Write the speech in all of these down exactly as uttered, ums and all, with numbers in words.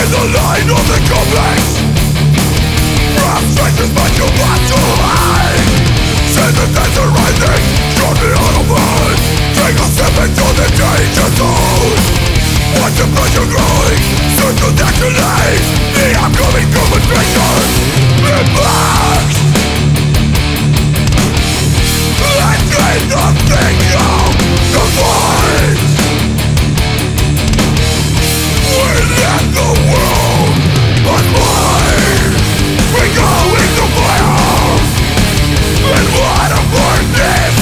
the line of the complex. Frustrations but you want to hide. Sentences are rising, short me out of mind. Take a step into the danger zone. Watch the pressure growing, certain naturally. The upcoming confrontation impacts. Let's dream nothing of the void. We let the world unwind. We go into fire. And what a fortress.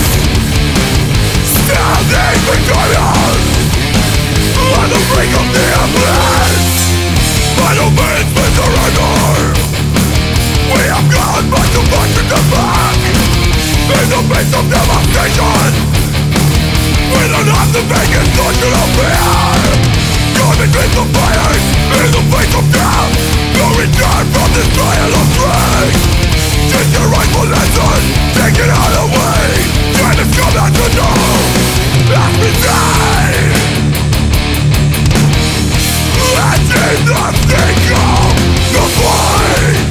Standing victorious on the brink of the abyss. By no means we surrender. We have gone back to back to the back. In the face of devastation, we don't have the biggest notion of fear. Caught between the fires, in the face of death. No return from this trial of strength. Take your rightful lesson, take it all away. Try to come out to know, as we say. Let's end the thing of the fight.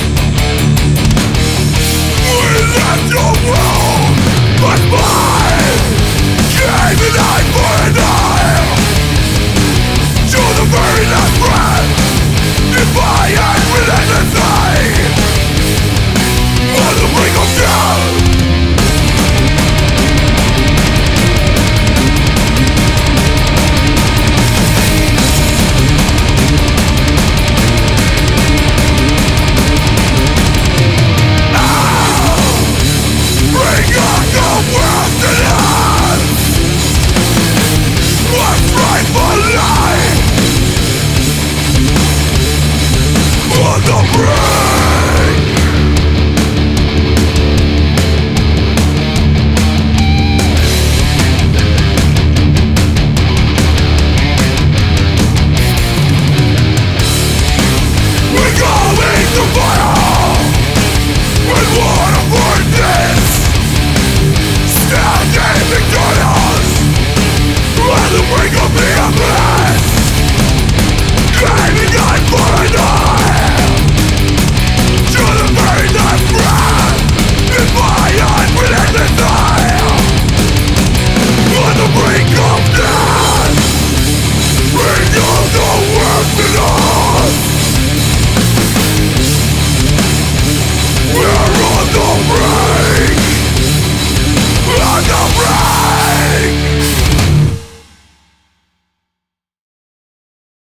We left your world, but mine gave an eye for an eye. To the very last breath, defiant relentlessly. On the brink of death. Bring on the world to life. What's right for life? On the brink.